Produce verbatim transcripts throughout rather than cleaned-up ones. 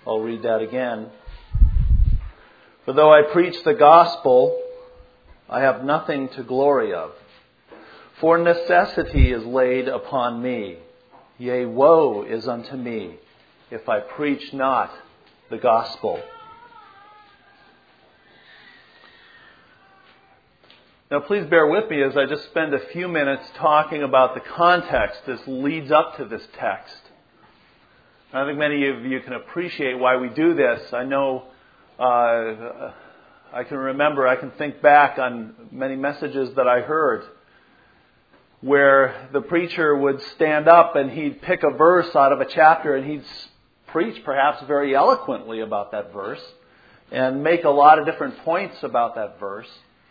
I'll read that again. For though I preach the gospel, I have nothing to glory of. For necessity is laid upon me. Yea, woe is unto me, if I preach not the gospel. Now please bear with me as I just spend a few minutes talking about the context that leads up to this text. I think many of you can appreciate why we do this. I know, uh, I can remember, I can think back on many messages that I heard where the preacher would stand up and he'd pick a verse out of a chapter and he'd preach perhaps very eloquently about that verse and make a lot of different points about that verse.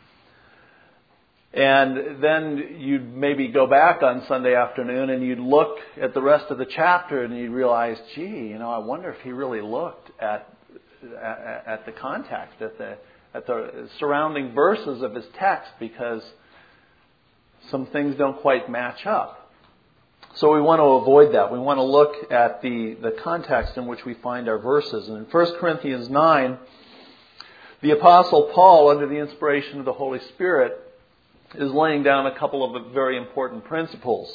And then you'd maybe go back on Sunday afternoon and you'd look at the rest of the chapter and you'd realize, gee, you know, I wonder if he really looked at at, at the context, at the at the surrounding verses of his text, because some things don't quite match up. So we want to avoid that. We want to look at the, the context in which we find our verses. And in First Corinthians nine, the Apostle Paul, under the inspiration of the Holy Spirit, is laying down a couple of very important principles.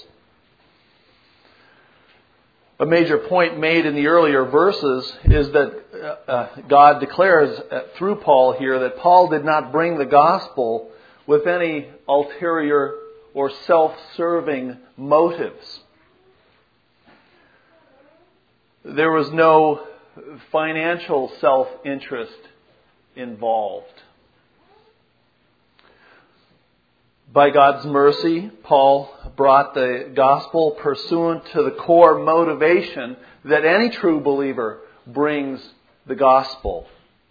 A major point made in the earlier verses is that uh, God declares uh, through Paul here that Paul did not bring the gospel with any ulterior or self-serving motives. There was no financial self-interest involved. By God's mercy, Paul brought the gospel pursuant to the core motivation that any true believer brings the gospel.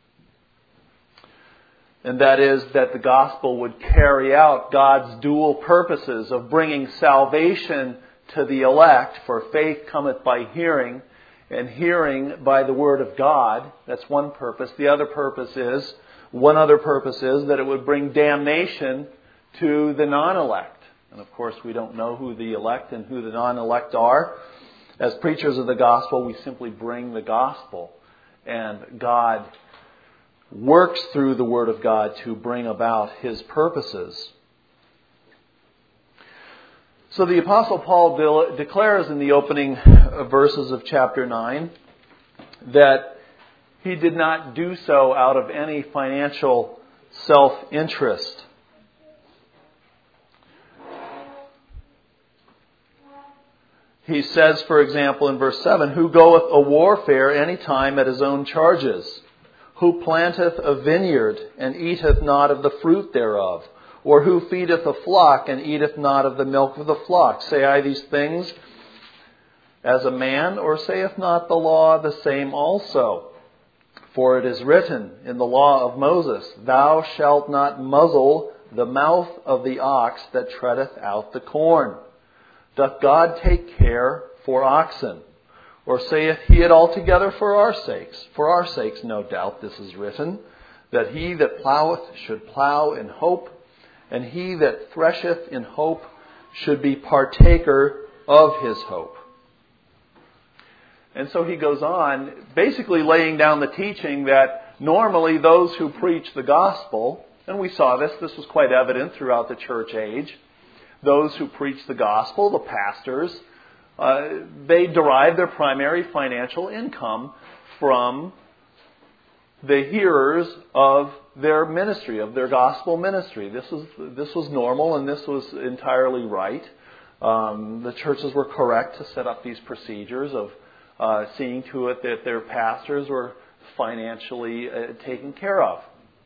And that is that the gospel would carry out God's dual purposes of bringing salvation to the elect, for faith cometh by hearing, and hearing by the word of God. That's one purpose. The other purpose is, one other purpose is that it would bring damnation to the non-elect. And of course we don't know who the elect and who the non-elect are. As preachers of the gospel, we simply bring the gospel. And God works through the word of God to bring about His purposes. So the Apostle Paul de- declares in the opening verses of chapter nine that he did not do so out of any financial self-interest. He says, for example, in verse seven, who goeth a warfare any time at his own charges? Who planteth a vineyard and eateth not of the fruit thereof? Or who feedeth a flock and eateth not of the milk of the flock? Say I these things as a man, or saith not the law the same also? For it is written in the law of Moses, thou shalt not muzzle the mouth of the ox that treadeth out the corn. Doth God take care for oxen? Or saith he it altogether for our sakes? For our sakes, no doubt, this is written, that he that ploweth should plow in hope, and he that thresheth in hope should be partaker of his hope. And so he goes on, basically laying down the teaching that normally those who preach the gospel, and we saw this, this was quite evident throughout the church age, those who preach the gospel, the pastors, uh, they derive their primary financial income from the hearers of their ministry, of their gospel ministry. This was this was normal, and this was entirely right. Um, the churches were correct to set up these procedures of uh, seeing to it that their pastors were financially uh, taken care of.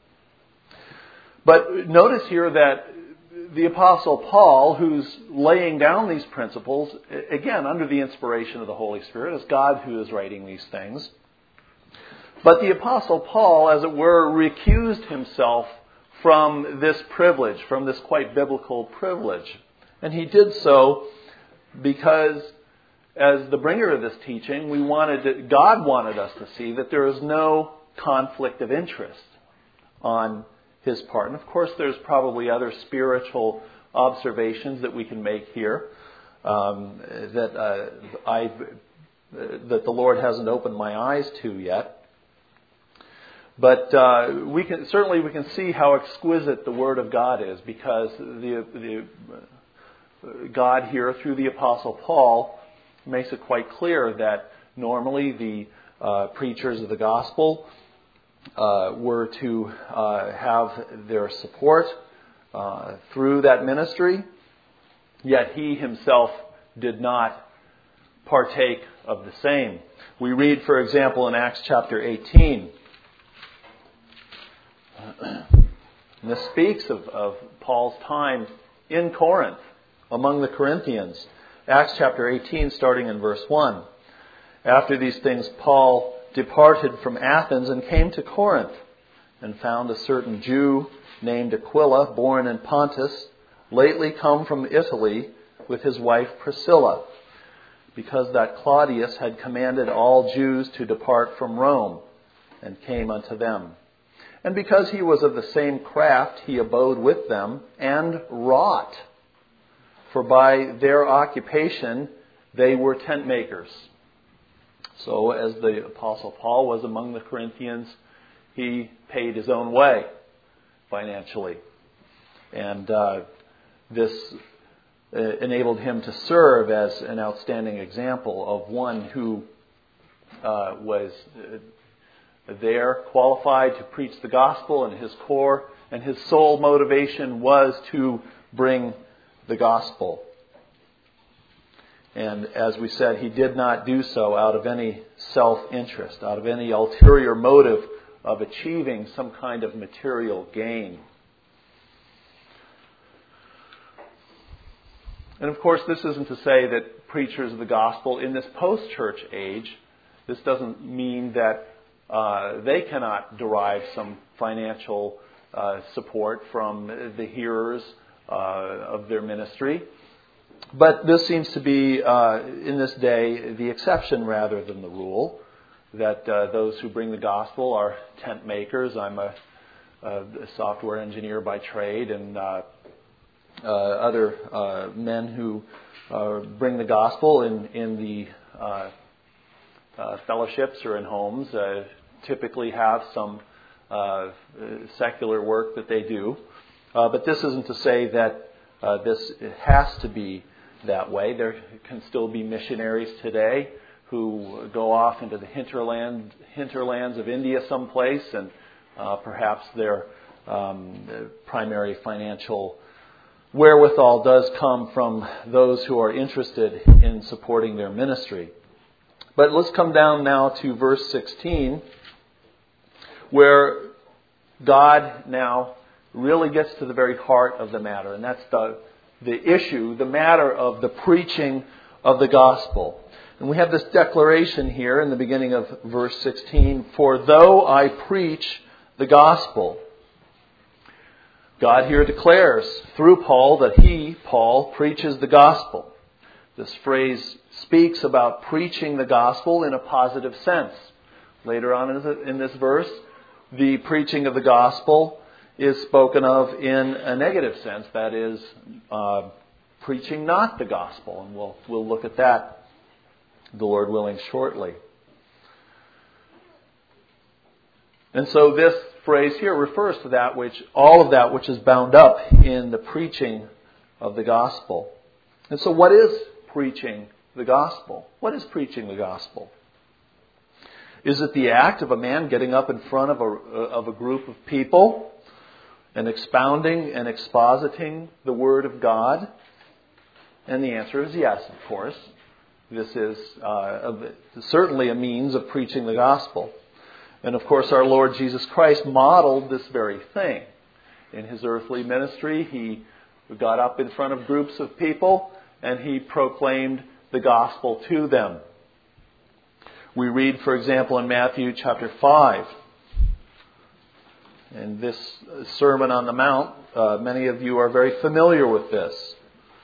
But notice here that the Apostle Paul, who's laying down these principles, again, under the inspiration of the Holy Spirit, it's God who is writing these things. But the Apostle Paul, as it were, recused himself from this privilege, from this quite biblical privilege. And he did so because, as the bringer of this teaching, we wanted to, God wanted us to see that there is no conflict of interest on his part. And of course, there's probably other spiritual observations that we can make here um, that uh, I've that the Lord hasn't opened my eyes to yet. But uh, we can certainly we can see how exquisite the Word of God is, because the, the uh, God here through the Apostle Paul makes it quite clear that normally the uh, preachers of the gospel uh, were to uh, have their support uh, through that ministry, yet he himself did not partake of the same. We read, for example, in Acts chapter eighteen. And this speaks of, of Paul's time in Corinth, among the Corinthians. Acts chapter eighteen, starting in verse one. After these things, Paul departed from Athens and came to Corinth, and found a certain Jew named Aquila, born in Pontus, lately come from Italy, with his wife Priscilla, because that Claudius had commanded all Jews to depart from Rome, and came unto them. And because he was of the same craft, he abode with them and wrought. For by their occupation they were tent makers. So as the Apostle Paul was among the Corinthians, he paid his own way financially. And uh, this uh, enabled him to serve as an outstanding example of one who uh, was Uh, there, qualified to preach the gospel, and his core and his sole motivation was to bring the gospel. And as we said, he did not do so out of any self-interest, out of any ulterior motive of achieving some kind of material gain. And of course, this isn't to say that preachers of the gospel in this post-church age, this doesn't mean that Uh, they cannot derive some financial uh, support from the hearers uh, of their ministry. But this seems to be, uh, in this day, the exception rather than the rule, that uh, those who bring the gospel are tent makers. I'm a, a software engineer by trade, and uh, uh, other uh, men who uh, bring the gospel in, in the uh, Uh, fellowships or in homes uh, typically have some uh, secular work that they do. Uh, but this isn't to say that uh, this has to be that way. There can still be missionaries today who go off into the hinterland, hinterlands of India someplace, and uh, perhaps their um, primary financial wherewithal does come from those who are interested in supporting their ministry. But let's come down now to verse sixteen, where God now really gets to the very heart of the matter. And that's the, the issue, the matter of the preaching of the gospel. And we have this declaration here in the beginning of verse sixteen, "For though I preach the gospel." God here declares through Paul that he, Paul, preaches the gospel. This phrase speaks about preaching the gospel in a positive sense. Later on in this verse, the preaching of the gospel is spoken of in a negative sense, that is, uh, preaching not the gospel. And we'll, we'll look at that, the Lord willing, shortly. And so this phrase here refers to that which, all of that which is bound up in the preaching of the gospel. And so what is preaching the gospel? What is preaching the gospel? Is it the act of a man getting up in front of a, of a group of people and expounding and expositing the Word of God? And the answer is yes, of course. This is uh, certainly a means of preaching the gospel. And of course, our Lord Jesus Christ modeled this very thing. In his earthly ministry, he got up in front of groups of people and he proclaimed the gospel to them. We read, for example, in Matthew chapter five, in this Sermon on the Mount, uh, many of you are very familiar with this.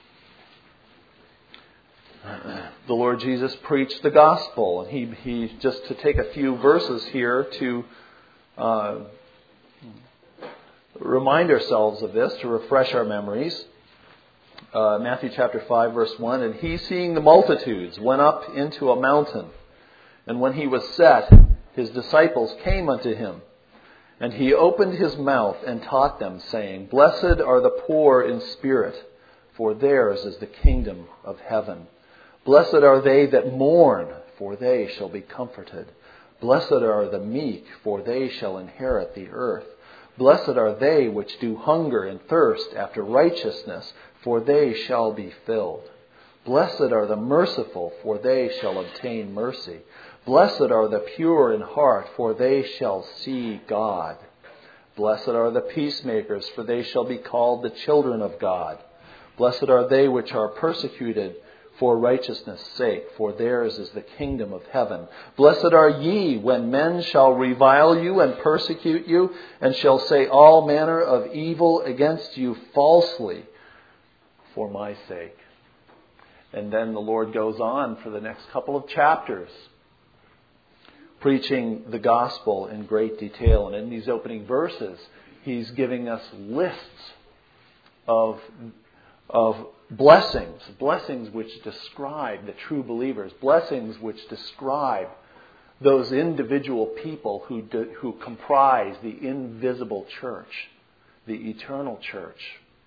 The Lord Jesus preached the gospel, and he, he just to take a few verses here to uh, remind ourselves of this, to refresh our memories. Uh, Matthew chapter five, verse one, "And he, seeing the multitudes, went up into a mountain, And when he was set, his disciples came unto him. And he opened his mouth and taught them, saying, Blessed are the poor in spirit, for theirs is the kingdom of heaven. Blessed are they that mourn, for they shall be comforted. Blessed are the meek, for they shall inherit the earth. Blessed are they which do hunger and thirst after righteousness, for they shall be filled. Blessed are the merciful, for they shall obtain mercy. Blessed are the pure in heart, for they shall see God. Blessed are the peacemakers, for they shall be called the children of God. Blessed are they which are persecuted for righteousness' sake, for theirs is the kingdom of heaven. Blessed are ye when men shall revile you and persecute you, and shall say all manner of evil against you falsely for my sake. And then the Lord goes on for the next couple of chapters, preaching the gospel in great detail. And in these opening verses, he's giving us lists of, of blessings, blessings which describe the true believers, blessings which describe those individual people who, do, who comprise the invisible church, the eternal church.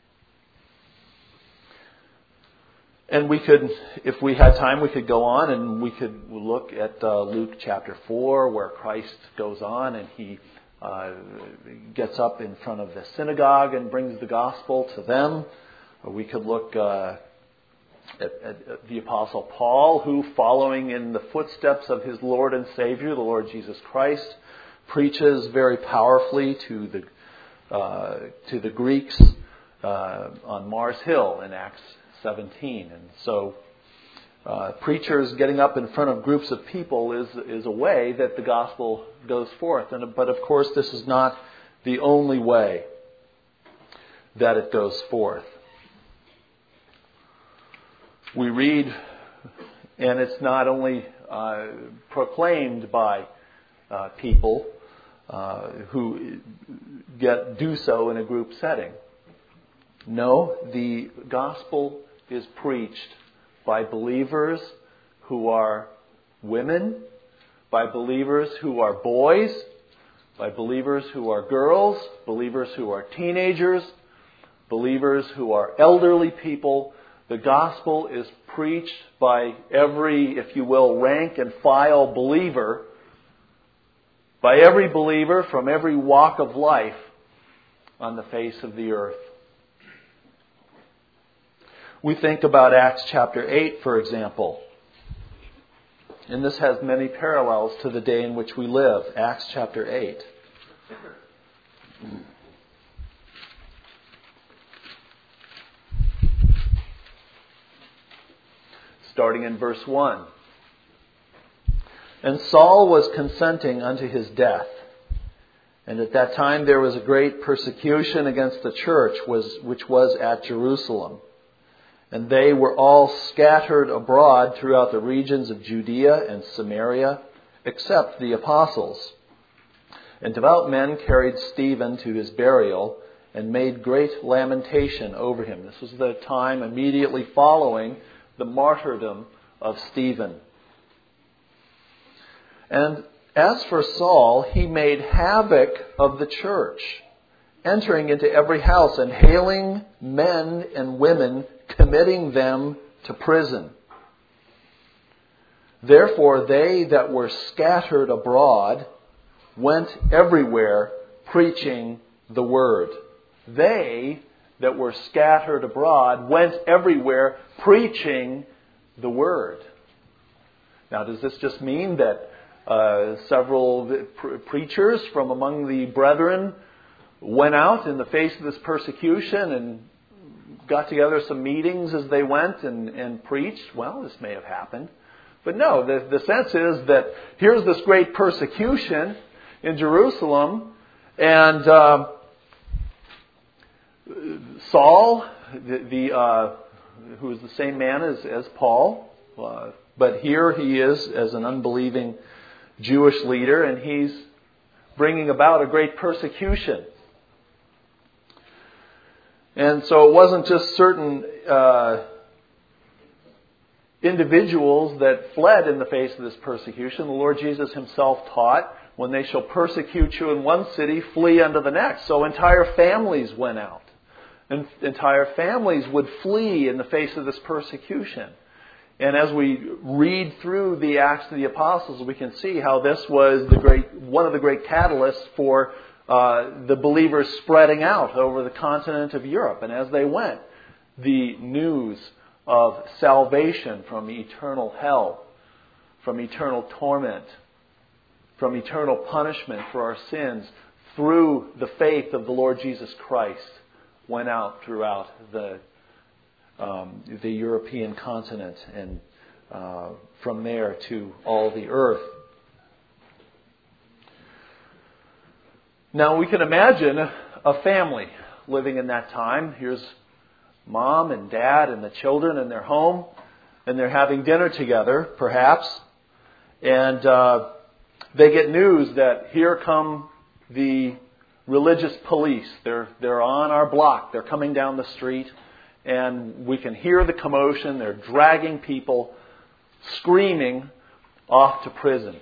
And we could, if we had time, we could go on and we could look at uh, Luke chapter four, where Christ goes on and he uh, gets up in front of the synagogue and brings the gospel to them. Or we could look uh, at, at, at the Apostle Paul, who, following in the footsteps of his Lord and Savior, the Lord Jesus Christ, preaches very powerfully to the uh, to the Greeks uh, on Mars Hill in Acts seventeen. And so uh, preachers getting up in front of groups of people is is a way that the gospel goes forth. And but of course, this is not the only way that it goes forth. We read, and it's not only uh, proclaimed by uh, people uh, who get do so in a group setting. No, the gospel is preached by believers who are women, by believers who are boys, by believers who are girls, believers who are teenagers, believers who are elderly people. The gospel is preached by every, if you will, rank and file believer, by every believer from every walk of life on the face of the earth. We think about Acts chapter eight, for example. And this has many parallels to the day in which we live. Acts chapter eight. Starting in verse one. And Saul was consenting unto his death. And at that time there was a great persecution against the church, was, which was at Jerusalem. And they were all scattered abroad throughout the regions of Judea and Samaria, except the apostles. And devout men carried Stephen to his burial and made great lamentation over him. This was the time immediately following the martyrdom of Stephen. And as for Saul, he made havoc of the church, entering into every house and hailing men and women, committing them to prison. Therefore they that were scattered abroad went everywhere preaching the word. They that were scattered abroad went everywhere preaching the word. Now, does this just mean that uh, several pre- preachers from among the brethren went out in the face of this persecution and got together some meetings as they went and, and preached? Well, this may have happened. But no, the, the sense is that here's this great persecution in Jerusalem, and uh, Saul, the, the uh, who is the same man as, as Paul, uh, but here he is as an unbelieving Jewish leader, and he's bringing about a great persecution. And so it wasn't just certain uh, individuals that fled in the face of this persecution. The Lord Jesus himself taught, when they shall persecute you in one city, flee unto the next. So entire families went out. And entire families would flee in the face of this persecution. And as we read through the Acts of the Apostles, we can see how this was the great, one of the great catalysts for uh, the believers spreading out over the continent of Europe. And as they went, the news of salvation from eternal hell, from eternal torment, from eternal punishment for our sins, through the faith of the Lord Jesus Christ, went out throughout the um, the European continent and uh, from there to all the earth. Now we can imagine a family living in that time. Here's mom and dad and the children in their home, and they're having dinner together, perhaps, and uh, they get news that here come the religious police. They're they're on our block. They're coming down the street, and we can hear the commotion. They're dragging people, screaming, off to prison.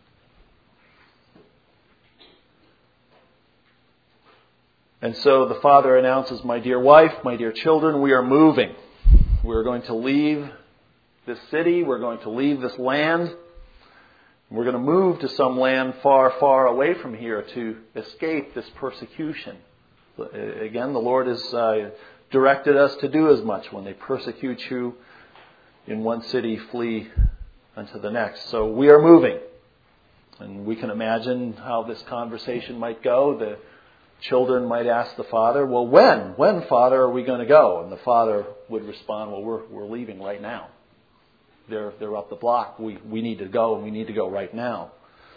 And so the father announces, my dear wife, my dear children, we are moving. We're going to leave this city. We're going to leave this land. We're going to move to some land far, far away from here to escape this persecution. Again, the Lord has uh, directed us to do as much. When they persecute you in one city, flee unto the next. So we are moving. And we can imagine how this conversation might go. The children might ask the father, well, when? When, Father, are we going to go? And the father would respond, well, we're we're leaving right now. They're they're up the block. We we need to go, and we need to go right now.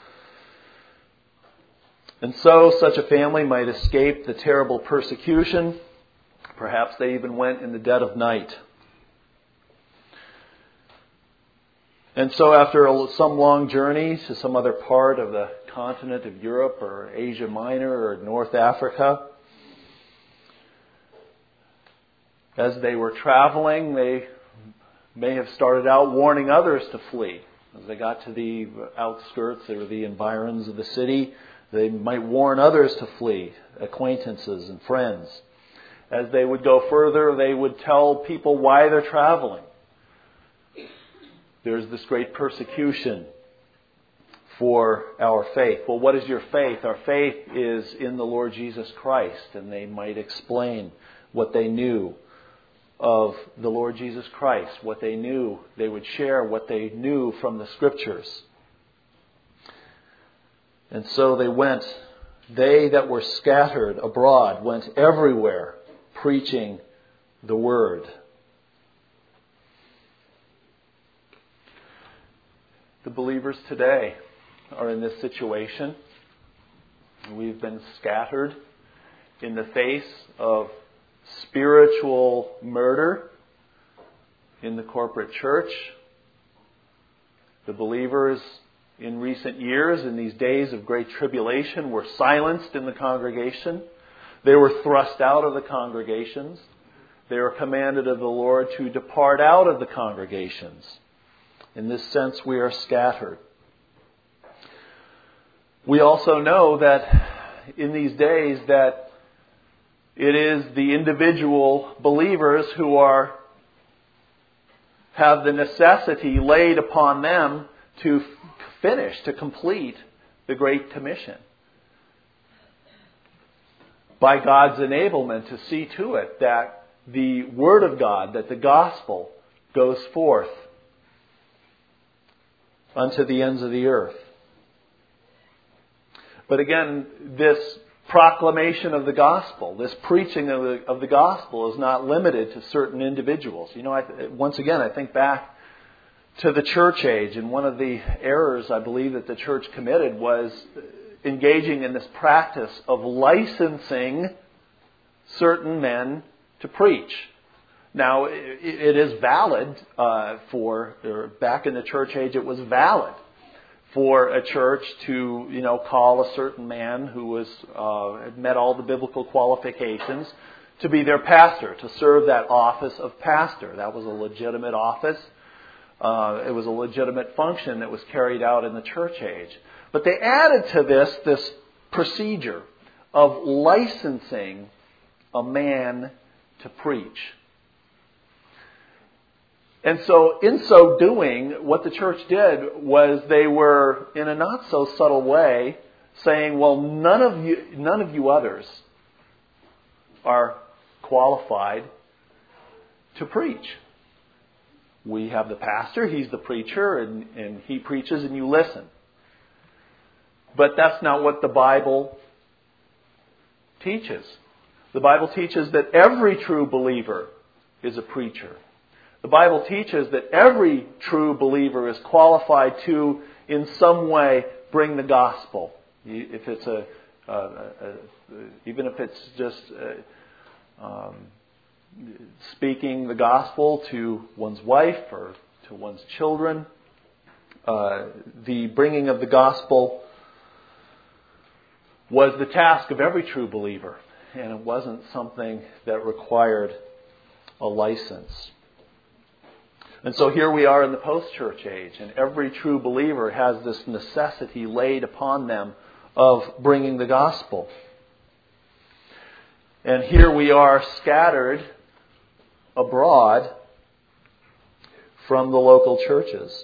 And so such a family might escape the terrible persecution. Perhaps they even went in the dead of night. And so after some long journey to some other part of the continent of Europe or Asia Minor or North Africa, as they were traveling, they may have started out warning others to flee. As they got to the outskirts or the environs of the city, they might warn others to flee, acquaintances and friends. As they would go further, they would tell people why they're traveling. There's this great persecution for our faith. Well, what is your faith? Our faith is in the Lord Jesus Christ. And they might explain what they knew of the Lord Jesus Christ, what they knew. They would share what they knew from the Scriptures. And so they went, they that were scattered abroad went everywhere preaching the Word. The believers today are in this situation. We've been scattered in the face of spiritual murder in the corporate church. The believers in recent years, in these days of great tribulation, were silenced in the congregation. They were thrust out of the congregations. They were commanded of the Lord to depart out of the congregations. In this sense, we are scattered. We also know that in these days that it is the individual believers who are have the necessity laid upon them to finish, to complete the Great Commission. By God's enablement to see to it that the Word of God, that the gospel goes forth unto the ends of the earth. But again, this proclamation of the gospel, this preaching of the, of the gospel is not limited to certain individuals. You know, I, once again, I think back to the church age, and one of the errors I believe that the church committed was engaging in this practice of licensing certain men to preach. Now, it, it is valid uh, for, or back in the church age, it was valid for a church to, you know, call a certain man who was uh, had met all the biblical qualifications to be their pastor, to serve that office of pastor. That was a legitimate office. Uh, it was a legitimate function that was carried out in the church age. But they added to this this procedure of licensing a man to preach. And so in so doing, what the church did was they were, in a not so subtle way, saying, well, none of you, none of you others are qualified to preach. We have the pastor, he's the preacher, and, and he preaches and you listen. But that's not what the Bible teaches. The Bible teaches that every true believer is a preacher. The Bible teaches that every true believer is qualified to, in some way, bring the gospel. If it's a, a, a, a even if it's just a, um, speaking the gospel to one's wife or to one's children, uh, the bringing of the gospel was the task of every true believer, and it wasn't something that required a license. And so here we are in the post-church age, and every true believer has this necessity laid upon them of bringing the gospel. And here we are scattered abroad from the local churches.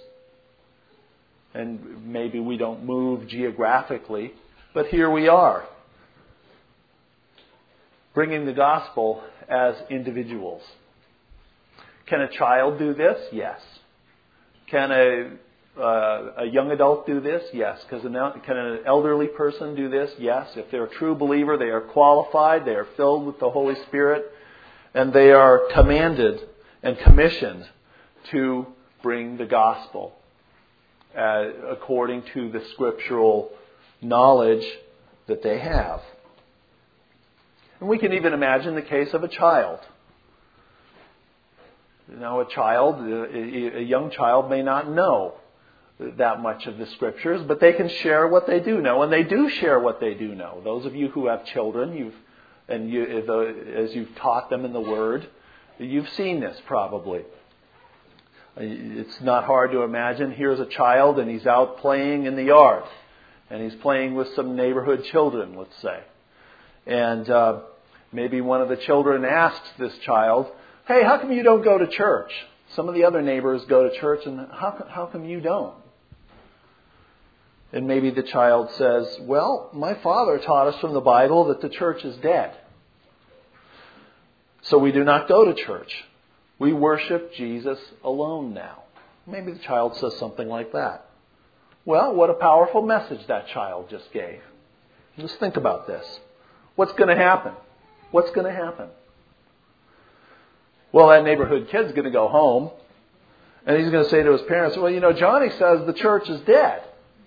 And maybe we don't move geographically, but here we are, bringing the gospel as individuals. Can a child do this? Yes. Can a, uh, a young adult do this? Yes. Can an elderly person do this? Yes. If they're a true believer, they are qualified, they are filled with the Holy Spirit, and they are commanded and commissioned to bring the gospel uh, according to the scriptural knowledge that they have. And we can even imagine the case of a child. You know, a child, a young child may not know that much of the Scriptures, but they can share what they do know, and they do share what they do know. Those of you who have children, you've and you, as you've taught them in the Word, you've seen this probably. It's not hard to imagine. Here's a child, and he's out playing in the yard, and he's playing with some neighborhood children, let's say. And uh, maybe one of the children asks this child, hey, how come you don't go to church? Some of the other neighbors go to church, and how, how come you don't? And maybe the child says, well, my father taught us from the Bible that the church is dead. So we do not go to church. We worship Jesus alone now. Maybe the child says something like that. Well, what a powerful message that child just gave. Just think about this. What's going to happen? What's going to happen? Well, that neighborhood kid's going to go home, and he's going to say to his parents, well, you know, Johnny says the church is dead,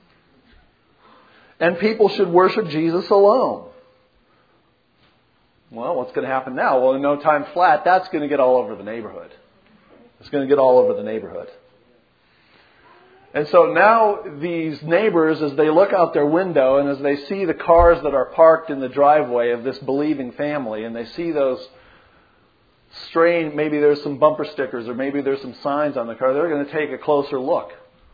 and people should worship Jesus alone. Well, what's going to happen now? Well, in no time flat, that's going to get all over the neighborhood. It's going to get all over the neighborhood. And so now these neighbors, as they look out their window and as they see the cars that are parked in the driveway of this believing family, and they see those strange, maybe there's some bumper stickers or maybe there's some signs on the car, they're going to take a closer look.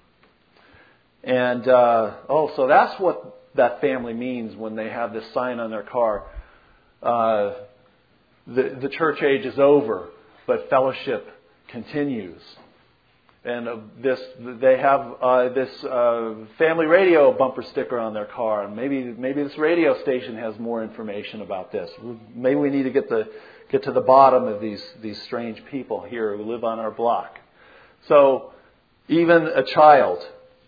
And, uh, oh, so that's what that family means when they have this sign on their car. Uh, the, the church age is over, but fellowship continues. And uh, this, they have uh, this uh, family radio bumper sticker on their car. And maybe maybe this radio station has more information about this. Maybe we need to get the get to the bottom of these these strange people here who live on our block. So even a child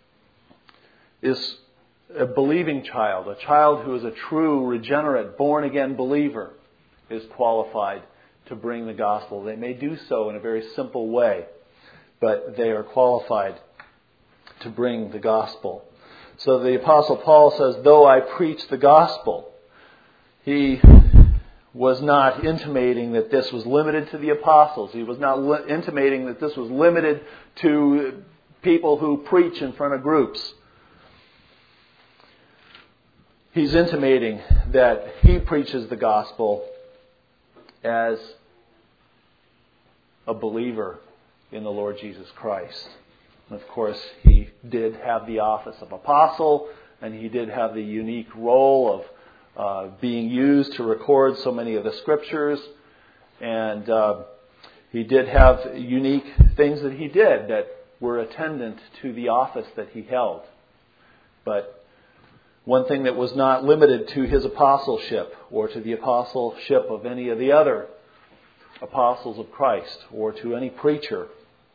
is a believing child, a child who is a true, regenerate, born-again believer is qualified to bring the gospel. They may do so in a very simple way, but they are qualified to bring the gospel. So the Apostle Paul says, though I preach the gospel, he was not intimating that this was limited to the apostles. He was not li- intimating that this was limited to people who preach in front of groups. He's intimating that he preaches the gospel as a believer in the Lord Jesus Christ. Of course, he did have the office of apostle, and he did have the unique role of uh, being used to record so many of the scriptures. And uh, he did have unique things that he did that were attendant to the office that he held. But one thing that was not limited to his apostleship or to the apostleship of any of the other apostles of Christ or to any preacher,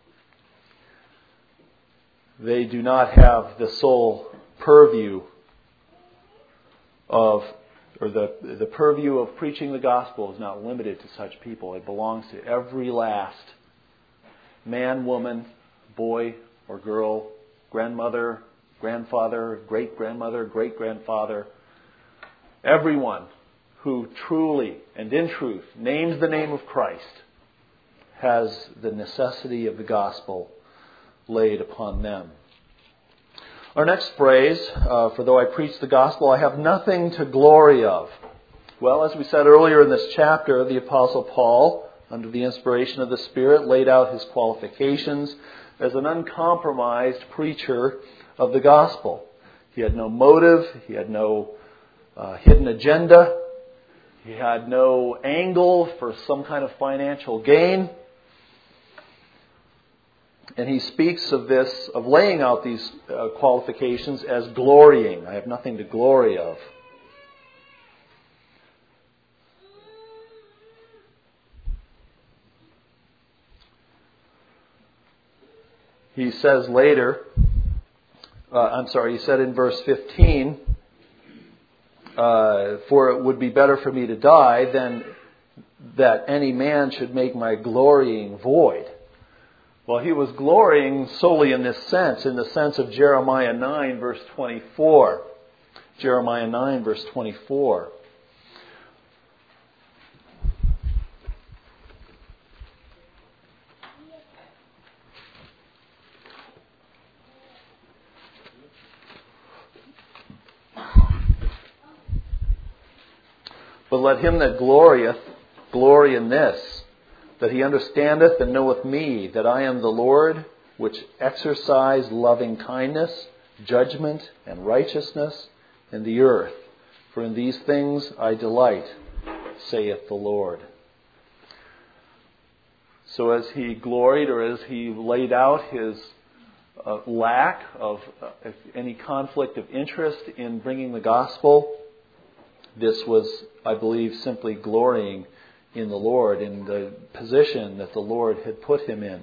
they do not have the sole purview of, or the, the purview of preaching the gospel is not limited to such people. It belongs to every last man, woman, boy or girl, grandmother, grandfather, great-grandmother, great-grandfather, everyone who truly and in truth names the name of Christ has the necessity of the gospel laid upon them. Our next phrase, uh, for though I preach the gospel, I have nothing to glory of. Well, as we said earlier in this chapter, the Apostle Paul, under the inspiration of the Spirit, laid out his qualifications as an uncompromised preacher of the gospel. He had no motive. He had no uh, hidden agenda. He had no angle for some kind of financial gain. And he speaks of this, of laying out these uh, qualifications as glorying. I have nothing to glory of. He says later, uh, I'm sorry, he said in verse fifteen, uh, for it would be better for me to die than that any man should make my glorying void. Well, he was glorying solely in this sense, in the sense of Jeremiah nine, verse twenty-four. Jeremiah nine, verse twenty-four. But let him that glorieth glory in this, that he understandeth and knoweth me, that I am the Lord, which exercise loving kindness, judgment, and righteousness in the earth. For in these things I delight, saith the Lord. So as he gloried, or as he laid out his uh, lack of uh, any conflict of interest in bringing the gospel, this was, I believe, simply glorying in the Lord, in the position that the Lord had put him in.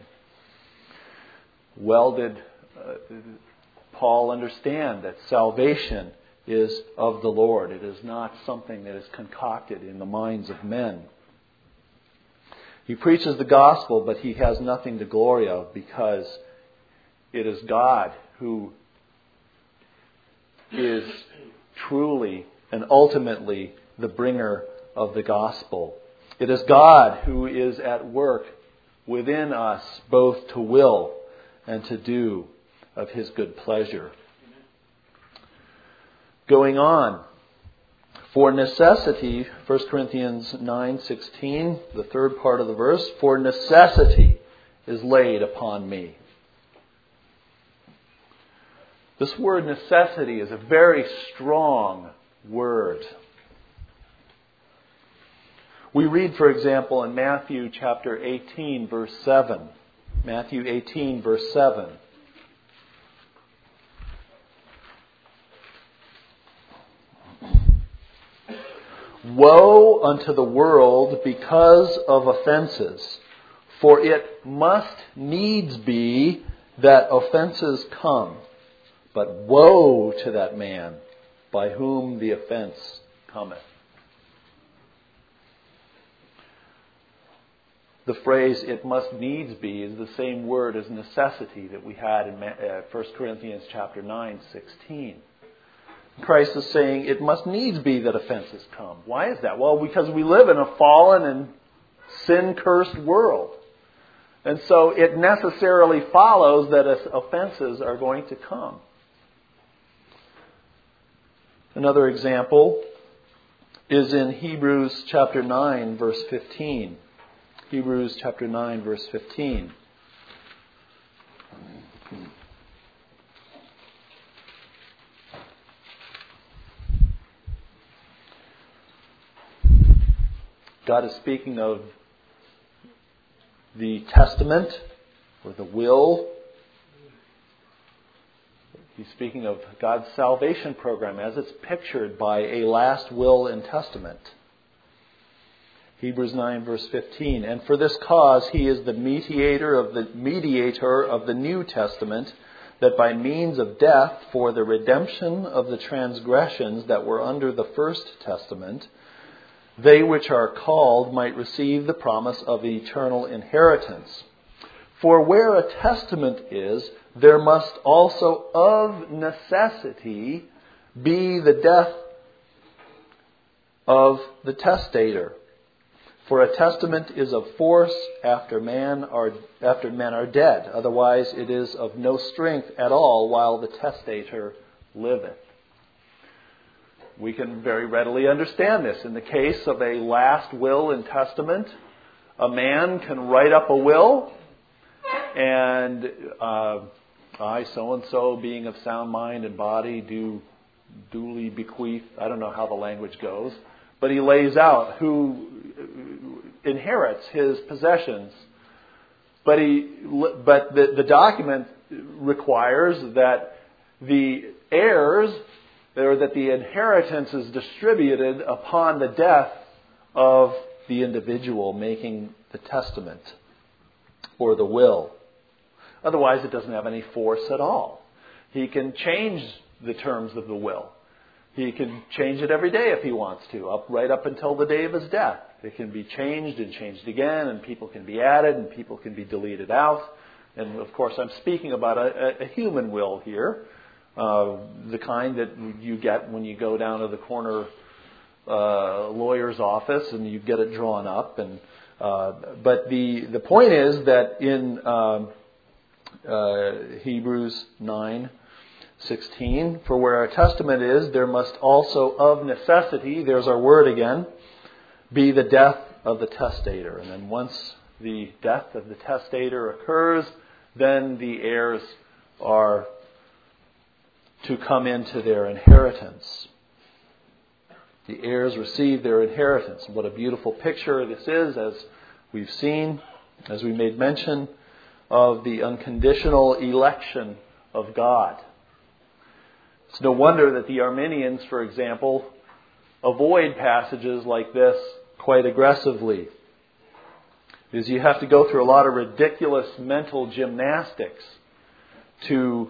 Well did uh, Paul understand that salvation is of the Lord. It is not something that is concocted in the minds of men. He preaches the gospel, but he has nothing to glory of, because it is God who is truly and ultimately the bringer of the gospel. It is God who is at work within us, both to will and to do of His good pleasure. Going on, for necessity, First Corinthians nine sixteen, the third part of the verse, for necessity is laid upon me. This word necessity is a very strong word. We read, for example, in Matthew chapter eighteen, verse seven. Matthew eighteen, verse seven. Woe unto the world because of offenses, for it must needs be that offenses come. But woe to that man by whom the offense cometh. The phrase, it must needs be, is the same word as necessity that we had in First Corinthians chapter nine sixteen. Christ is saying it must needs be that offenses come. Why is that? Well, because we live in a fallen and sin-cursed world. And so it necessarily follows that offenses are going to come. Another example is in Hebrews chapter nine, verse fifteen. Hebrews chapter nine, verse fifteen. God is speaking of the testament or the will. He's speaking of God's salvation program as it's pictured by a last will and testament. Hebrews nine verse fifteen. And for this cause he is the mediator of the mediator of the New Testament, that by means of death for the redemption of the transgressions that were under the first testament, they which are called might receive the promise of eternal inheritance. For where a testament is, there must also of necessity be the death of the testator. For a testament is of force after man are after men are dead. Otherwise it is of no strength at all while the testator liveth. We can very readily understand this. In the case of a last will and testament, a man can write up a will, and uh, I, so-and-so, being of sound mind and body, do duly bequeath. I don't know how the language goes. But he lays out who inherits his possessions. But he, but the, the document requires that the heirs, or that the inheritance is distributed upon the death of the individual making the testament or the will. Otherwise, it doesn't have any force at all. He can change the terms of the will. He can change it every day if he wants to, up right up until the day of his death. It can be changed and changed again, and people can be added, and people can be deleted out. And of course, I'm speaking about a, a human will here, uh, the kind that you get when you go down to the corner uh, lawyer's office and you get it drawn up. And uh, but the the point is that in um, uh, Hebrews nine sixteen, for where a testament is, there must also of necessity, there's our word again, be the death of the testator. And then once the death of the testator occurs, then the heirs are to come into their inheritance. The heirs receive their inheritance. What a beautiful picture this is, as we've seen, as we made mention of the unconditional election of God. It's no wonder that the Arminians, for example, avoid passages like this quite aggressively. Because you have to go through a lot of ridiculous mental gymnastics to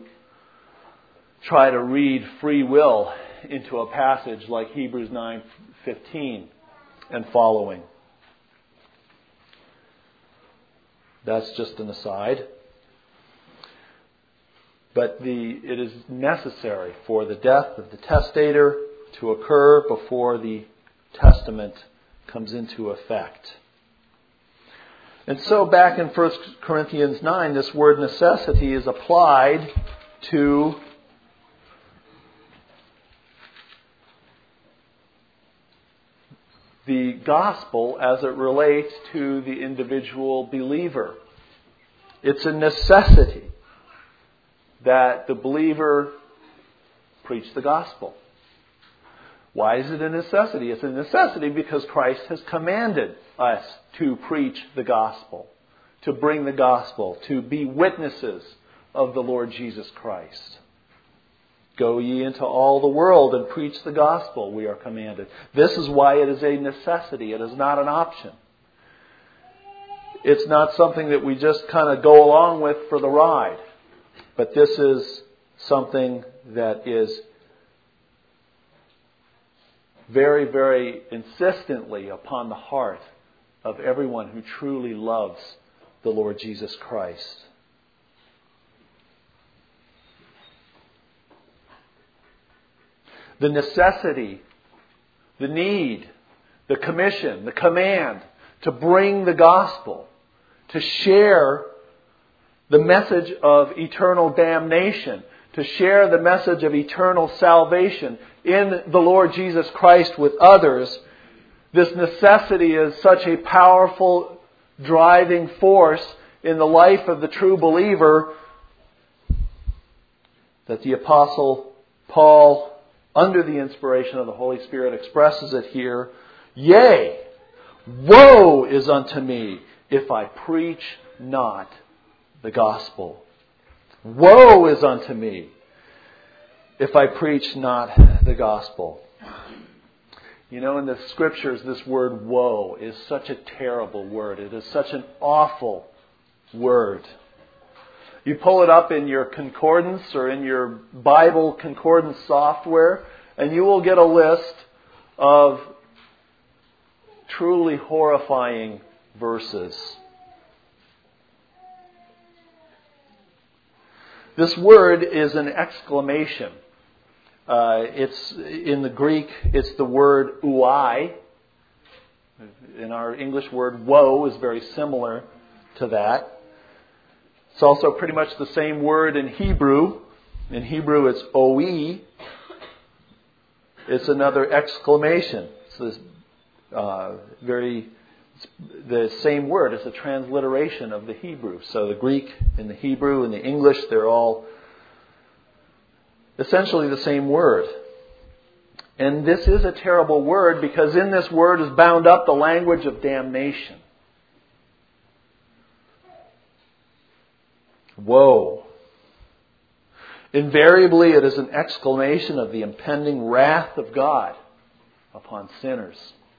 try to read free will into a passage like Hebrews nine fifteen and following. That's just an aside. But the, it is necessary for the death of the testator to occur before the testament comes into effect. And so back in First Corinthians nine, this word necessity is applied to the gospel as it relates to the individual believer. It's a necessity that the believer preach the gospel. Why is it a necessity? It's a necessity because Christ has commanded us to preach the gospel, to bring the gospel, to be witnesses of the Lord Jesus Christ. Go ye into all the world and preach the gospel, we are commanded. This is why it is a necessity. It is not an option. It's not something that we just kind of go along with for the ride. But this is something that is very, very insistently upon the heart of everyone who truly loves the Lord Jesus Christ. The necessity, the need, the commission, the command to bring the gospel, to share the message of eternal damnation, to share the message of eternal salvation in the Lord Jesus Christ with others. This necessity is such a powerful driving force in the life of the true believer that the Apostle Paul, under the inspiration of the Holy Spirit, expresses it here. Yea, Woe is unto me if I preach not the gospel. Woe is unto me if I preach not the gospel. You know, in the Scriptures, this word woe is such a terrible word. It is such an awful word. You pull it up in your concordance or in your Bible concordance software, and you will get a list of truly horrifying verses. This word is an exclamation. Uh, it's in the Greek, it's the word uai. In our English word woe is very similar to that. It's also pretty much the same word in Hebrew. In Hebrew it's oi. It's another exclamation. It's this uh, very the same word. It's a transliteration of the Hebrew. So the Greek and the Hebrew and the English, they're all essentially the same word. And this is a terrible word because in this word is bound up the language of damnation. Woe. Invariably, it is an exclamation of the impending wrath of God upon sinners.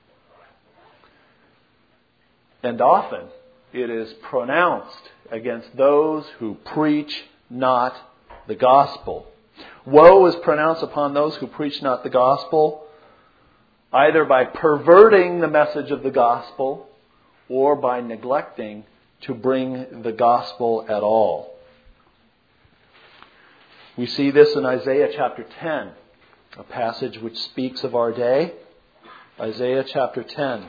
And often it is pronounced against those who preach not the gospel. Woe is pronounced upon those who preach not the gospel, either by perverting the message of the gospel or by neglecting to bring the gospel at all. We see this in Isaiah chapter ten, a passage which speaks of our day. Isaiah chapter ten.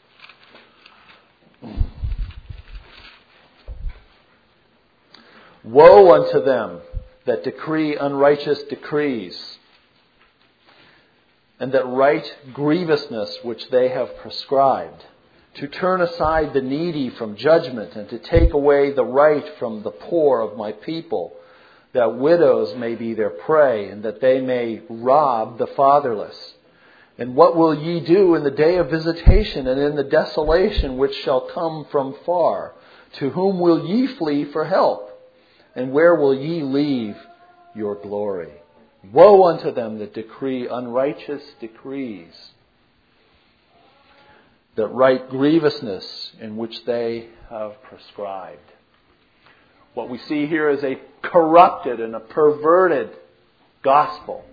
Woe unto them that decree unrighteous decrees, and that write grievousness which they have prescribed, to turn aside the needy from judgment, and to take away the right from the poor of my people, that widows may be their prey, and that they may rob the fatherless. And what will ye do in the day of visitation, and in the desolation which shall come from far? To whom will ye flee for help? And where will ye leave your glory? Woe unto them that decree unrighteous decrees, that write grievousness in which they have prescribed. What we see here is a corrupted and a perverted gospel.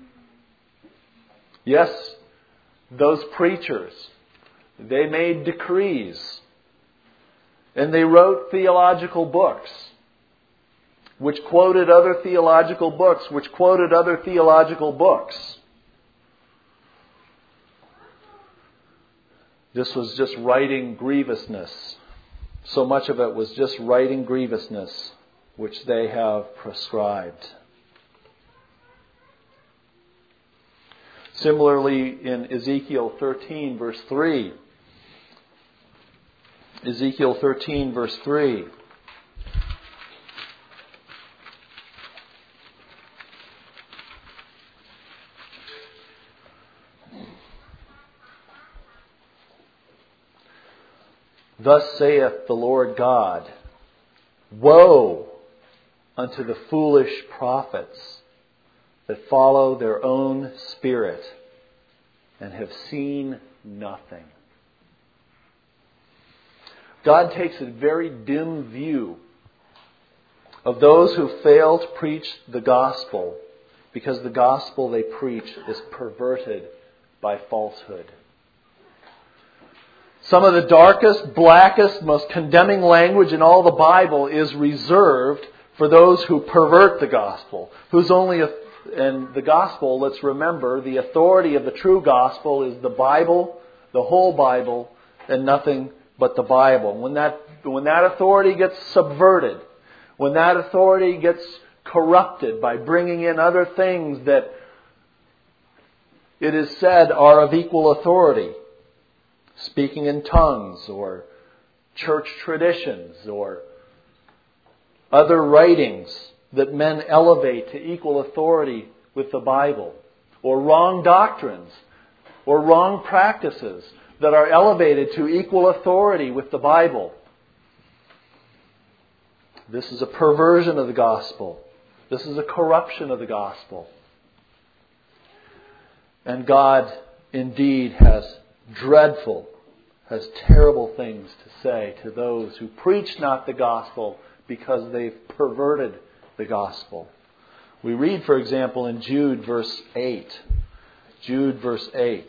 Yes, those preachers, they made decrees and they wrote theological books which quoted other theological books, which quoted other theological books. This was just writing grievousness. So much of it was just writing grievousness which they have prescribed. Similarly, in Ezekiel thirteen, verse three. Ezekiel thirteen, verse three. Thus saith the Lord God, woe unto the foolish prophets that follow their own spirit and have seen nothing. God takes a very dim view of those who fail to preach the gospel because the gospel they preach is perverted by falsehood. Some of the darkest, blackest, most condemning language in all the Bible is reserved for those who pervert the gospel, whose only, and the gospel, let's remember, the authority of the true gospel is the Bible, the whole Bible, and nothing but the Bible. When that, when that authority gets subverted, when that authority gets corrupted by bringing in other things that it is said are of equal authority, speaking in tongues or church traditions or other writings that men elevate to equal authority with the Bible, or wrong doctrines or wrong practices that are elevated to equal authority with the Bible. This is a perversion of the gospel. This is a corruption of the gospel. And God indeed has dreadful, has terrible things to say to those who preach not the gospel because they've perverted the gospel. We read, for example, in Jude verse eight. Jude verse eight.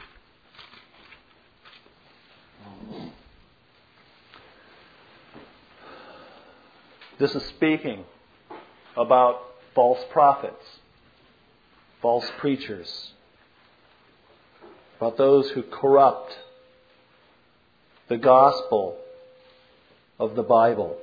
This is speaking about false prophets, false preachers, about those who corrupt the gospel of the Bible.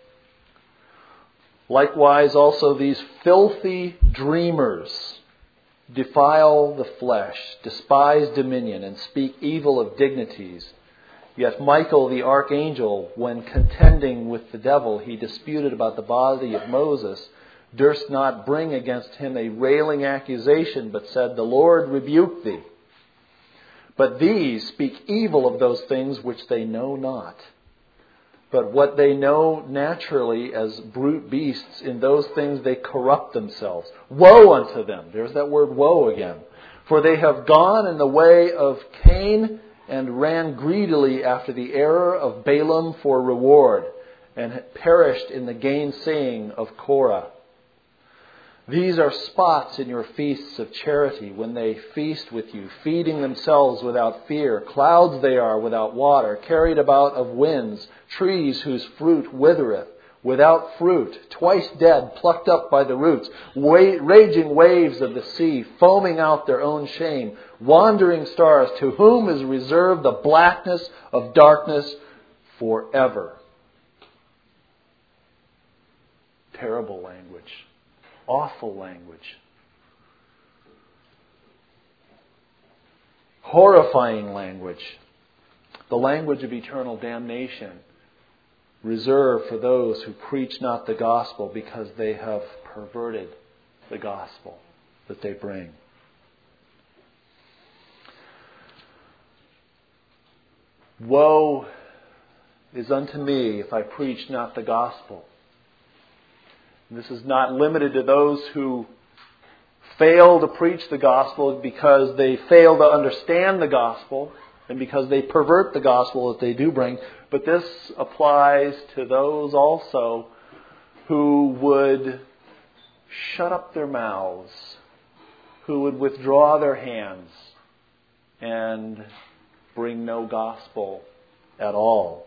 Likewise, also these filthy dreamers defile the flesh, despise dominion, and speak evil of dignities. Yet Michael the archangel, when contending with the devil, he disputed about the body of Moses, durst not bring against him a railing accusation, but said, The Lord rebuke thee. But these speak evil of those things which they know not. But what they know naturally as brute beasts, in those things they corrupt themselves. Woe unto them! There's that word woe again. For they have gone in the way of Cain, and ran greedily after the error of Balaam for reward, and perished in the gainsaying of Korah. These are spots in your feasts of charity, when they feast with you, feeding themselves without fear. Clouds they are without water, carried about of winds, trees whose fruit withereth, without fruit, twice dead, plucked up by the roots, wa- raging waves of the sea, foaming out their own shame, wandering stars, to whom is reserved the blackness of darkness forever. Terrible language. Awful language. Horrifying language. The language of eternal damnation, reserved for those who preach not the gospel because they have perverted the gospel that they bring. Woe is unto me if I preach not the gospel. And this is not limited to those who fail to preach the gospel because they fail to understand the gospel and because they pervert the gospel that they do bring. But this applies to those also who would shut up their mouths, who would withdraw their hands and bring no gospel at all.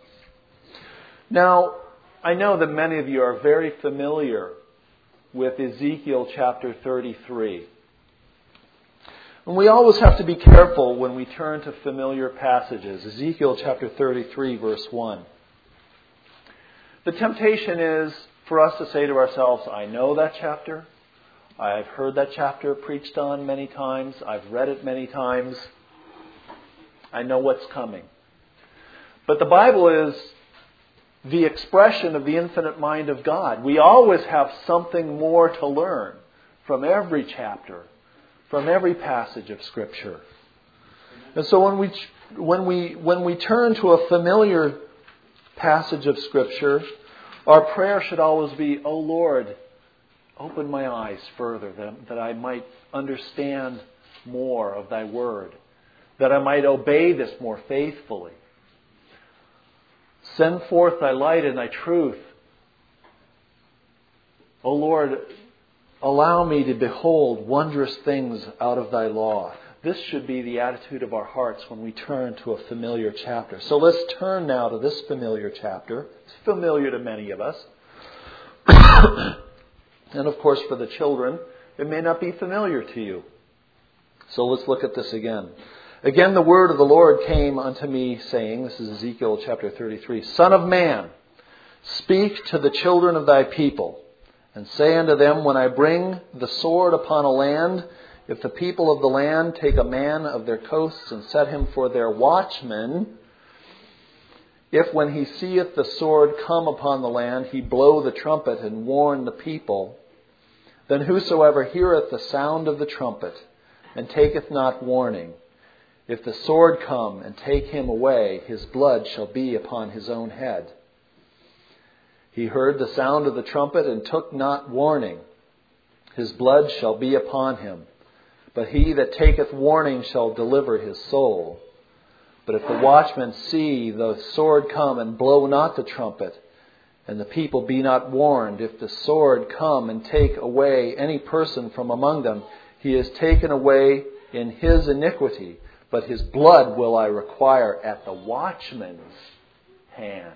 Now, I know that many of you are very familiar with Ezekiel chapter thirty-three. And we always have to be careful when we turn to familiar passages. Ezekiel chapter thirty-three, verse one. The temptation is for us to say to ourselves, I know that chapter. I've heard that chapter preached on many times. I've read it many times. I know what's coming. But the Bible is the expression of the infinite mind of God. We always have something more to learn from every chapter, from every passage of Scripture. And so when we when we when we turn to a familiar passage of Scripture, our prayer should always be, "O Lord, open my eyes further, that, that I might understand more of Thy Word, that I might obey this more faithfully. Send forth Thy light and Thy truth. O Lord, allow me to behold wondrous things out of Thy law." This should be the attitude of our hearts when we turn to a familiar chapter. So let's turn now to this familiar chapter. It's familiar to many of us. And of course for the children, it may not be familiar to you. So let's look at this again. Again, the word of the Lord came unto me, saying, this is Ezekiel chapter thirty-three, Son of man, speak to the children of thy people, and say unto them, when I bring the sword upon a land, if the people of the land take a man of their coasts and set him for their watchman, if when he seeth the sword come upon the land, he blow the trumpet and warn the people, then whosoever heareth the sound of the trumpet and taketh not warning, If the sword come and take him away, his blood shall be upon his own head. He heard the sound of the trumpet and took not warning. His blood shall be upon him. But he that taketh warning shall deliver his soul. But if the watchmen see the sword come and blow not the trumpet, and the people be not warned, if the sword come and take away any person from among them, he is taken away in his iniquity, but his blood will I require at the watchman's hand.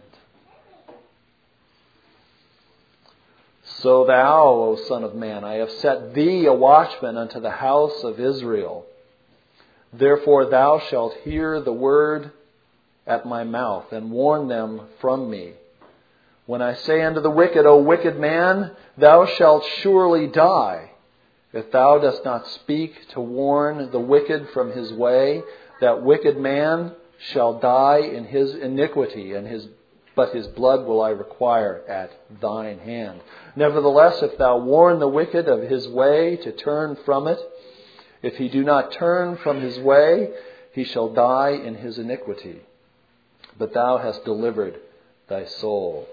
So thou, O Son of Man, I have set thee a watchman unto the house of Israel. Therefore thou shalt hear the word at my mouth, and warn them from me. When I say unto the wicked, O wicked man, thou shalt surely die, if thou dost not speak to warn the wicked from his way, that wicked man shall die in his iniquity, and his but his blood will I require at thine hand. Nevertheless, if thou warn the wicked of his way to turn from it, if he do not turn from his way, he shall die in his iniquity. But thou hast delivered thy soul.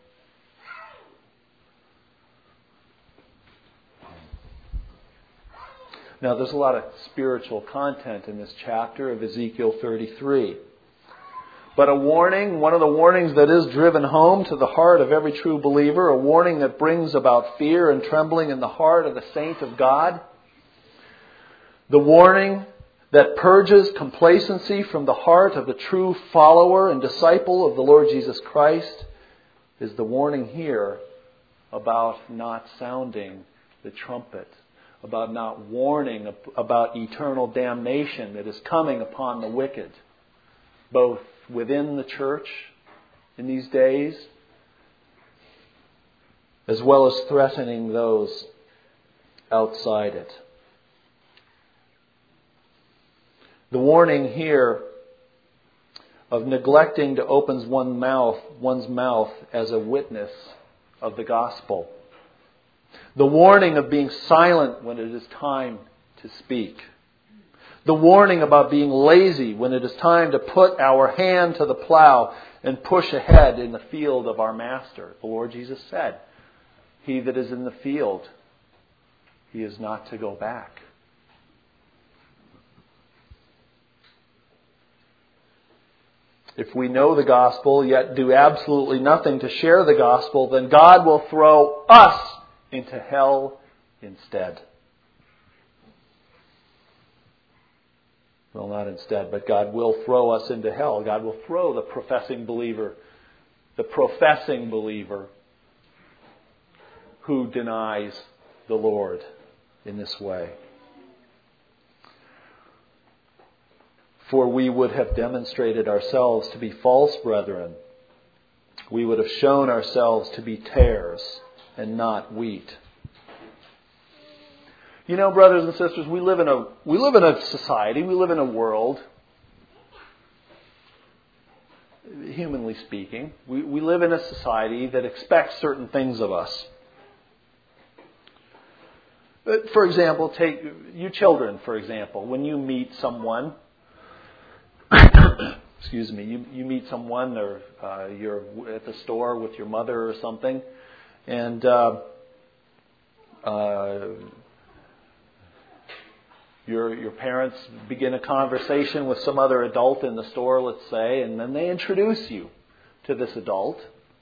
Now, there's a lot of spiritual content in this chapter of Ezekiel thirty-three. But a warning, one of the warnings that is driven home to the heart of every true believer, a warning that brings about fear and trembling in the heart of the saint of God, the warning that purges complacency from the heart of the true follower and disciple of the Lord Jesus Christ, is the warning here about not sounding the trumpet, about not warning about eternal damnation that is coming upon the wicked, both within the church in these days, as well as threatening those outside it. The warning here of neglecting to open one's mouth, one's mouth as a witness of the gospel. The warning of being silent when it is time to speak. The warning about being lazy when it is time to put our hand to the plow and push ahead in the field of our Master. The Lord Jesus said, he that is in the field, he is not to go back. If we know the gospel, yet do absolutely nothing to share the gospel, then God will throw us into hell instead. Well, not instead, but God will throw us into hell. God will throw the professing believer, the professing believer who denies the Lord in this way. For we would have demonstrated ourselves to be false brethren. We would have shown ourselves to be tares and not wheat. You know, brothers and sisters, we live in a we live in a society, we live in a world, humanly speaking, we, we live in a society that expects certain things of us. For example, take you children, for example, when you meet someone, excuse me, you, you meet someone or uh, you're at the store with your mother or something, and uh, uh, Your your parents begin a conversation with some other adult in the store, let's say, and then they introduce you to this adult.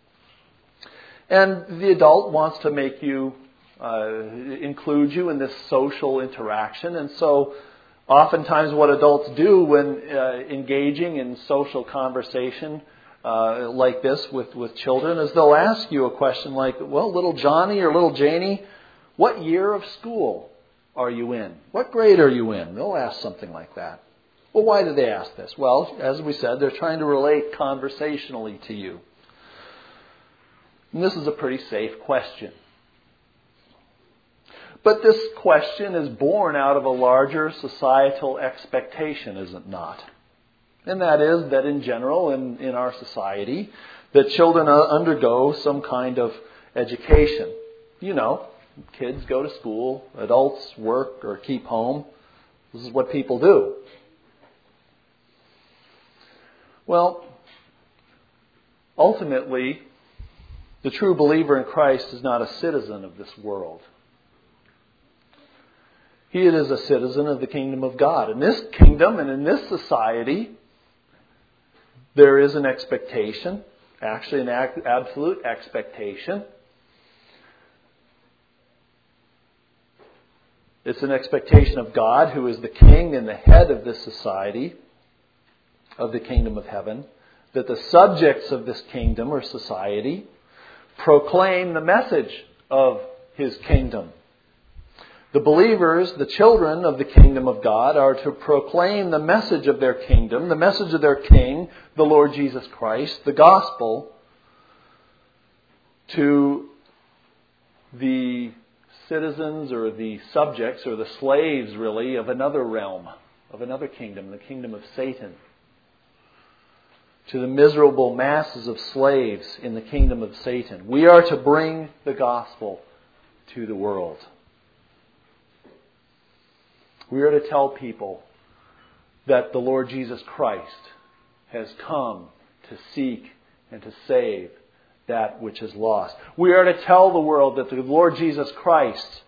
And the adult wants to make you, uh, include you in this social interaction. And so oftentimes what adults do when uh, engaging in social conversation uh, like this with, with children is they'll ask you a question like, well, little Johnny or little Janie, what year of school are you in? What grade are you in? They'll ask something like that. Well, why do they ask this? Well, as we said, they're trying to relate conversationally to you. And this is a pretty safe question. But this question is born out of a larger societal expectation, is it not? And that is that in general, in, in our society, that children undergo some kind of education. You know, kids go to school, adults work or keep home. This is what people do. Well, ultimately, the true believer in Christ is not a citizen of this world. He is a citizen of the kingdom of God. In this kingdom and in this society, there is an expectation, actually an absolute expectation. It's an expectation of God, who is the king and the head of this society, of the kingdom of heaven, that the subjects of this kingdom or society proclaim the message of His kingdom. The believers, the children of the kingdom of God, are to proclaim the message of their kingdom, the message of their King, the Lord Jesus Christ, the gospel, to the citizens or the subjects or the slaves, really, of another realm, of another kingdom, the kingdom of Satan. To the miserable masses of slaves in the kingdom of Satan. We are to bring the gospel to the world. We are to tell people that the Lord Jesus Christ has come to seek and to save that which is lost. We are to tell the world that the Lord Jesus Christ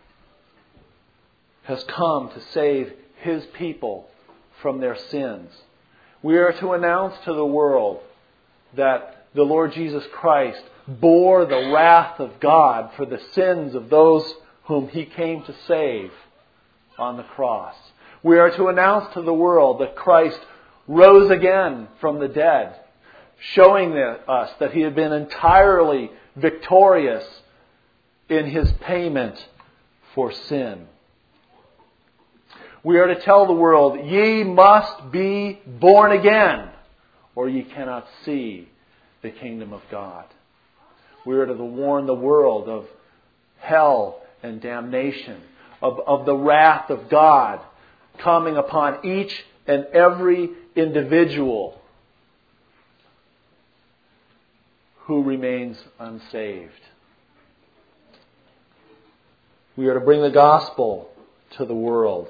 has come to save His people from their sins. We are to announce to the world that the Lord Jesus Christ bore the wrath of God for the sins of those whom He came to save on the cross. We are to announce to the world that Christ rose again from the dead, showing us that He had been entirely victorious in His payment for sin. We are to tell the world, ye must be born again, or ye cannot see the kingdom of God. We are to warn the world of hell and damnation, of, of the wrath of God coming upon each and every individual who remains unsaved. We are to bring the gospel to the world.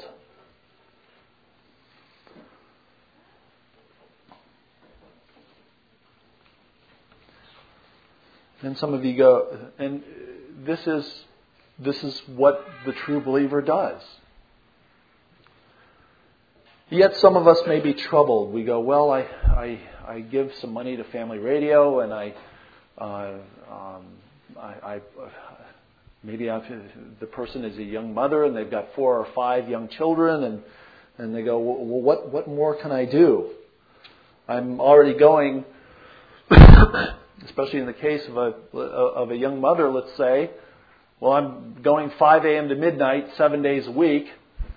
And some of you go, and this is this is what the true believer does. Yet some of us may be troubled. We go, well, I I, I give some money to Family Radio, and I uh, um, I, I maybe I've, the person is a young mother, and they've got four or five young children, and and they go, well, what what more can I do? I'm already going. Especially in the case of a of a young mother, let's say, well, I'm going five a.m. to midnight, seven days a week,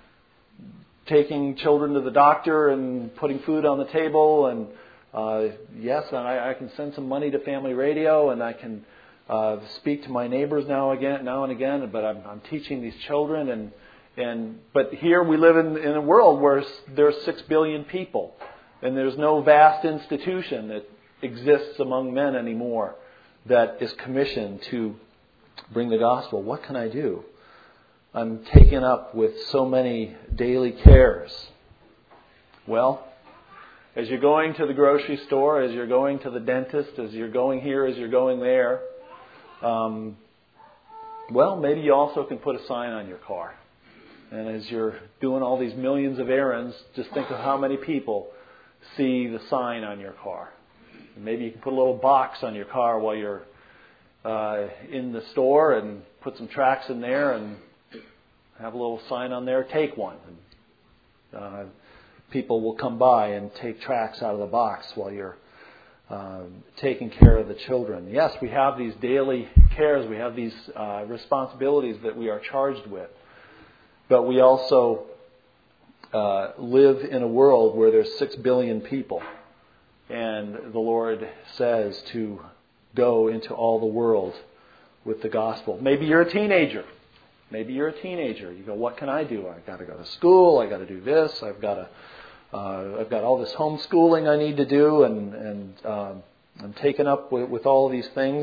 taking children to the doctor and putting food on the table. And uh, yes, and I, I can send some money to Family Radio, and I can uh, speak to my neighbors now again, now and again. But I'm, I'm teaching these children, and and but here we live in, in a world where there's six billion people, and there's no vast institution that exists among men anymore that is commissioned to bring the gospel. What can I do? I'm taken up with so many daily cares. Well, as you're going to the grocery store, as you're going to the dentist, as you're going here, as you're going there, um, well, maybe you also can put a sign on your car. And as you're doing all these millions of errands, just think of how many people see the sign on your car. Maybe you can put a little box on your car while you're uh, in the store and put some tracts in there and have a little sign on there, take one. And, uh, people will come by and take tracts out of the box while you're uh, taking care of the children. Yes, we have these daily cares, we have these uh, responsibilities that we are charged with. But we also uh, live in a world where there's six billion people. And the Lord says to go into all the world with the gospel. Maybe you're a teenager. Maybe you're a teenager. You go, what can I do? I've got to go to school. I've got to do this. I've got to. Uh, I've got all this homeschooling I need to do, and and um, I'm taken up with, with all of these things.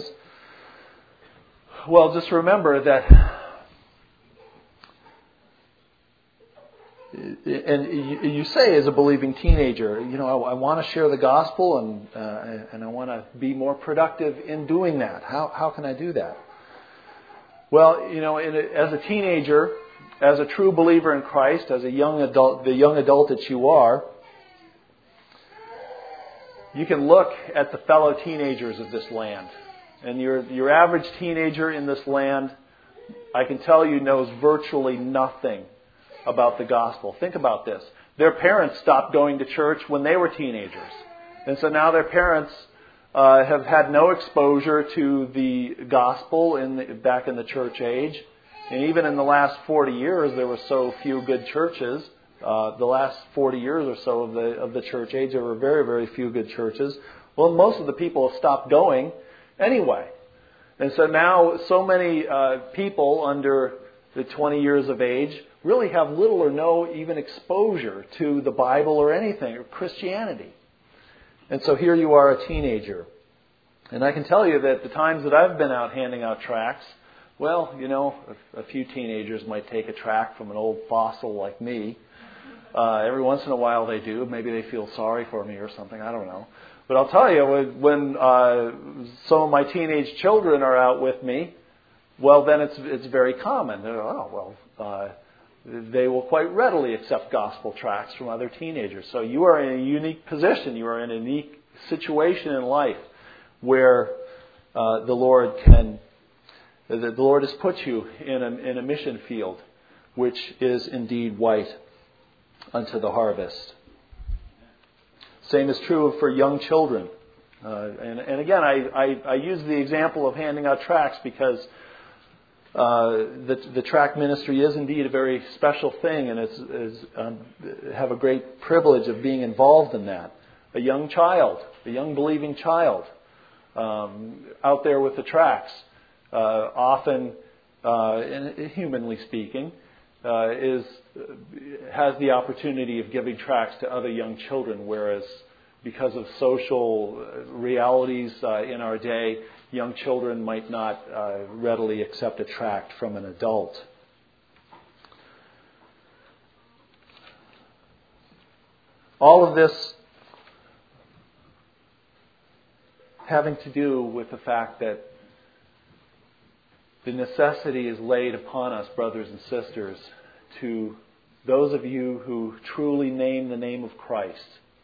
Well, just remember that and you say as a believing teenager, you know, I, I want to share the gospel and uh, and I want to be more productive in doing that. How how can I do that? Well, you know, in a, as a teenager, as a true believer in Christ, as a young adult, the young adult that you are, you can look at the fellow teenagers of this land. And your your average teenager in this land, I can tell you, knows virtually nothing about the gospel. Think about this. Their parents stopped going to church when they were teenagers. And so now their parents uh, have had no exposure to the gospel in the, back in the church age. And even in the last forty years, there were so few good churches. Uh, the last forty years or so of the of the church age, there were very, very few good churches. Well, most of the people have stopped going anyway. And so now so many uh, people under the twenty years of age really have little or no even exposure to the Bible or anything, or Christianity. And so here you are, a teenager. And I can tell you that the times that I've been out handing out tracts, well, you know, a, a few teenagers might take a tract from an old fossil like me. Uh, every once in a while they do. Maybe they feel sorry for me or something. I don't know. But I'll tell you, when, when uh, some of my teenage children are out with me, well, then it's it's very common. They're, oh, well, uh, they will quite readily accept gospel tracts from other teenagers. So you are in a unique position. You are in a unique situation in life where uh, the Lord can, the, the Lord has put you in a, in a mission field, which is indeed white unto the harvest. Same is true for young children. Uh, and, and again, I, I, I use the example of handing out tracts because uh, the, the tract ministry is indeed a very special thing, and it's, is um, have a great privilege of being involved in that. A young child, a young believing child, um, out there with the tracts, uh, often, uh, in, humanly speaking, uh, is has the opportunity of giving tracts to other young children, whereas because of social realities uh, in our day, young children might not uh, readily accept a tract from an adult. All of this having to do with the fact that the necessity is laid upon us, brothers and sisters, to those of you who truly name the name of Christ.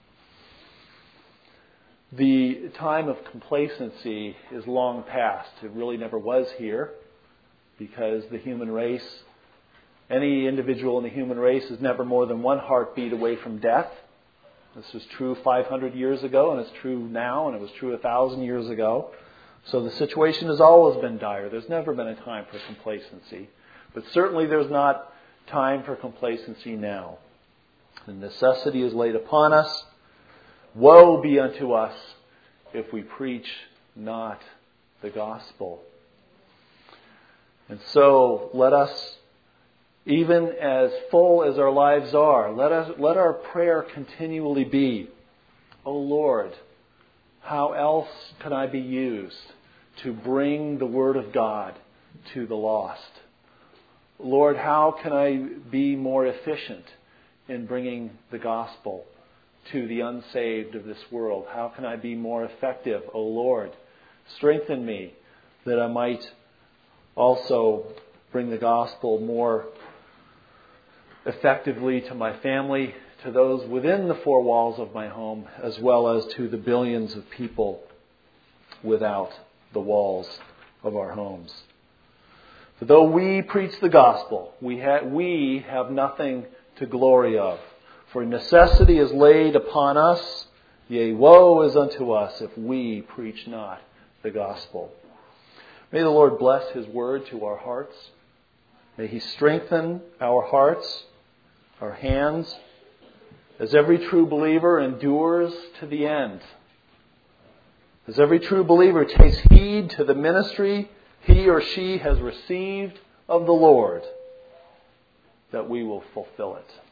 The time of complacency is long past. It really never was here, because the human race, any individual in the human race is never more than one heartbeat away from death. This was true five hundred years ago, and it's true now, and it was true one thousand years ago. So the situation has always been dire. There's never been a time for complacency. But certainly there's not time for complacency now. The necessity is laid upon us. Woe be unto us if we preach not the gospel. And so let us, even as full as our lives are, let us let our prayer continually be, O Lord, how else can I be used to bring the Word of God to the lost? Lord, how can I be more efficient in bringing the gospel to the unsaved of this world? How can I be more effective, O Lord? Strengthen me that I might also bring the gospel more effectively to my family, to those within the four walls of my home, as well as to the billions of people without the walls of our homes. For though we preach the gospel, we, ha- we have nothing to glory of. For necessity is laid upon us, yea, woe is unto us if we preach not the gospel. May the Lord bless His word to our hearts. May He strengthen our hearts, our hands, as every true believer endures to the end. As every true believer takes heed to the ministry he or she has received of the Lord, that we will fulfill it.